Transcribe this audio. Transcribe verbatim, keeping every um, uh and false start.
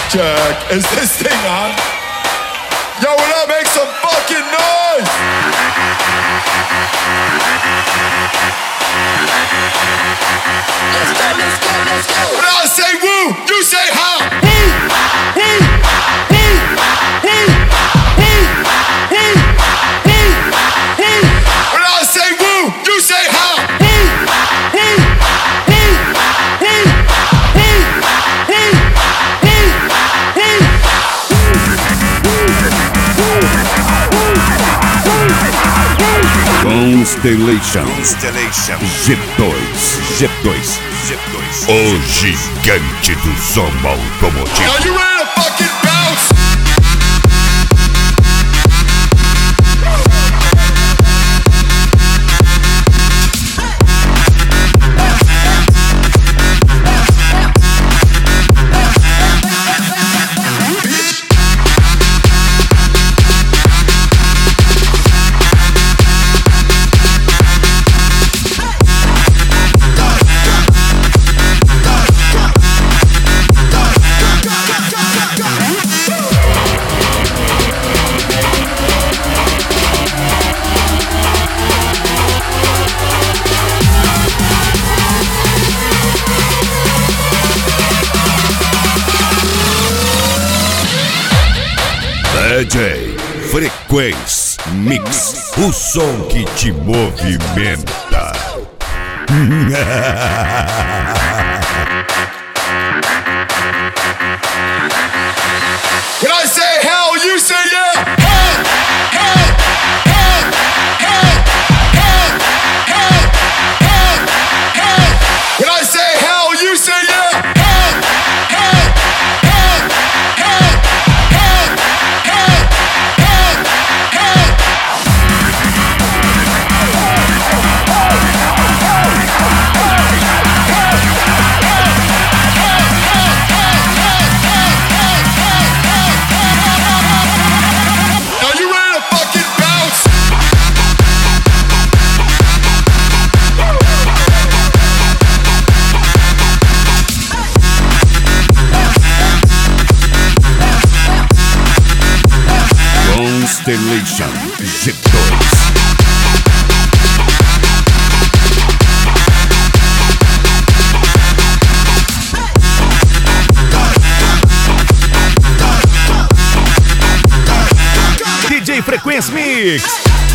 check. Is this thing on? Yo, will I make some fucking noise? Let's go, let's go, let's go. When I say woo, you say how. Woo, woo, woo, woo, woo, woo, woo, woo. When I say woo, you say how. Woo, woo, woo, woo, woo, woo, Constellation, Constellation, G dois, G dois, G dois, o gigante do som automotivo. Are you ready to fucking bounce? D J Frequência Mix, o som que te movimenta. When I say hell, you say yeah. Hell, hell, hell, hell, hell, hell, hell, hell. When I say hell, you say yeah. Hell, hell, hell, hell, hell, hell, hell, hell. Are you ready to fucking bounce? Constellation, G dois. D J Frequência Mix.